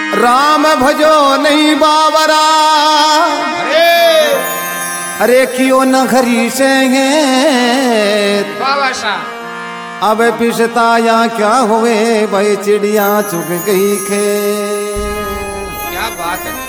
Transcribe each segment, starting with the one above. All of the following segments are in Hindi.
राम भजो नहीं बावरा, अरे क्यों न खरी से अब पिछता या क्या हुए भाई चिड़िया चुग गई खे। क्या बात है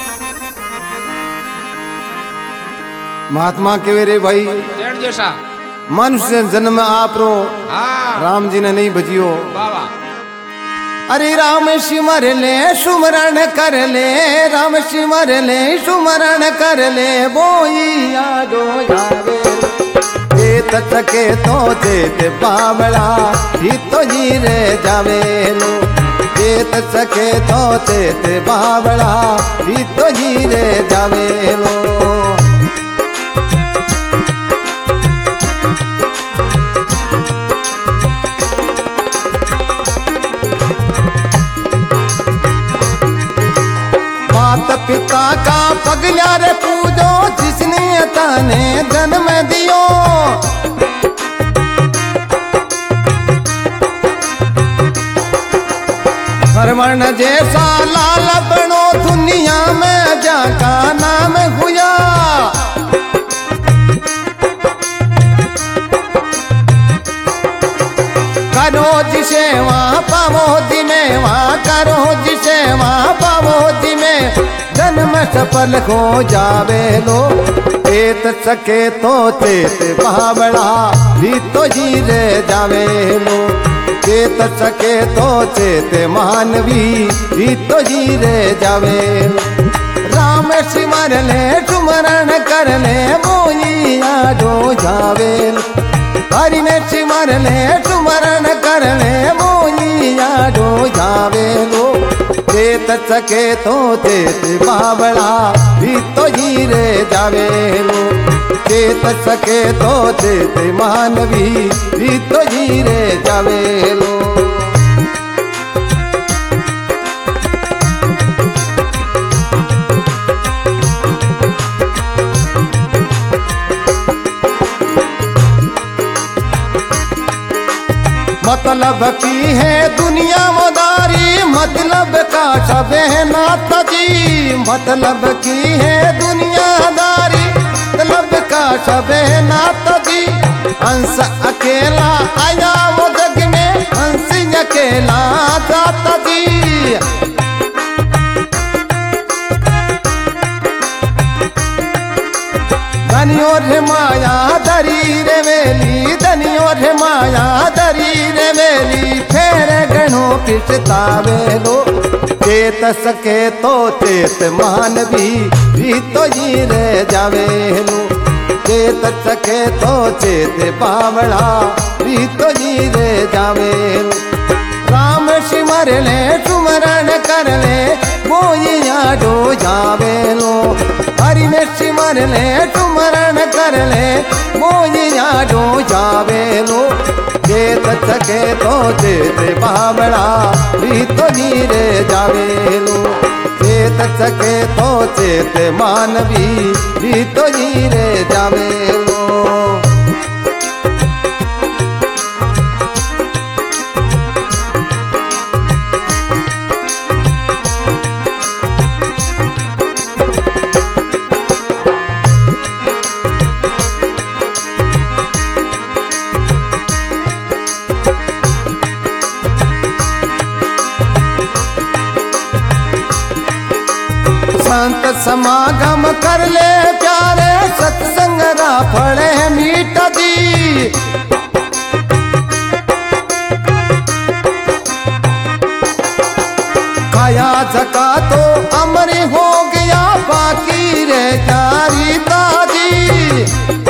महात्मा के वे रे भाई जैसा मनुष्य जन्म आप रो राम जी ने नहीं भजियो। बाबा अरे राम सिमर ले सुमरण कर ले, राम सिमर ले सुमरण कर ले, बोई यादो जावे चेत सके तो चेत बावड़ा ही तो जी रे जावे लो, चेत सके तो चेत बावड़ा ही तो जी रे जावे लो। माता पिता का पगला रे पूजो, जिसने ताने जन्म दियो, परवर्ण जैसा लाल बनो दुनिया में जाका नाम हुआ। करो जिसे वहाँ पावो दिमे, वहाँ करो जिसे वहाँ पावो दिमे, जन्म सफल हो जावे लो। चेत सके तो चेत बावड़ा भी तो जी रे जावे लो, चेत सके तो चेत मानवी भी तो जी रे जावे लो। राम सिमर ले सुमरण कर ले, मोई यादो जावे लो, हरि ने सिमर ले सुमरण कर ले, मोई यादो जावे लो। चेत सके तो चेत बावड़ा भी तो जी रे जावे लो, चेत सके तो चेत मानवी भी तो जी रे जावे लो। मतलब की है दुनिया मदारी, मतलब का सब है नाता जी, मतलब की है दुनियादारी, मतलब का सब है नाता जी। हंस अकेला आया वो जग में, हंस अकेला जाता जी। धनियों रे माया दरी रे वेली, धनियों रे माया दरी रे वेली, फेर गणों किसतावे लो। चेत सके तो चेत मानवी भी तो जी रे जावे लो, चेत सके तो चेत बावड़ा भी तो जी रे जावे लो। राम सिमर ले सुमरण कर ले, मोई यादो जावे लो, हरि ने सिमर ले सुमरण कर ले, मोई यादो जावे लो। चेत सके तो चेत बावड़ा भी तो जी रे जावे लो, चेत सके तो चेत मानवी भी तो जी रे जावे लो। संत समागम कर ले प्यारे, सत्संग रा फड़े मीठा जी। खाया झका तो अमर हो गया, बाकी रे जारी ताजी।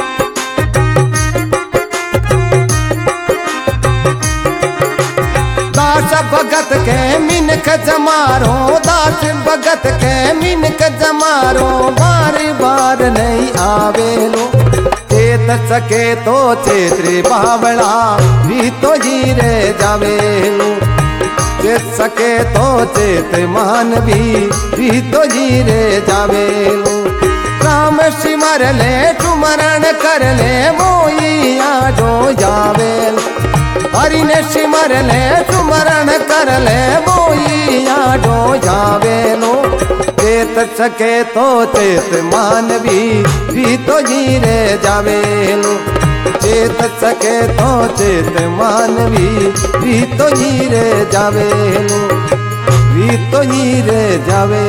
दास भगत के मिनक जमारो, दास भगत के मिनक जमारो, बार बार नहीं आवे लो। चेत सके तो चेत रे बावड़ा भी तो जी रे जावे लो, चेत सके तो चेत मानवी भी तो जी रे जावे लो। राम सिमर ले सुमरण कर ले, मोई यादो जावे लो, हरि ने सिमर ले सुमरण कर ले बोइया डो जावेलो चेत सके तो चेत मानवी भी तो हीरे जावेलो चेत सके तो चेत मानवी भी तो हीरे जावेलो भी तो हीरे जावे।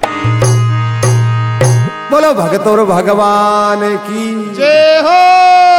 बोलो भगतों भगवान की जय हो।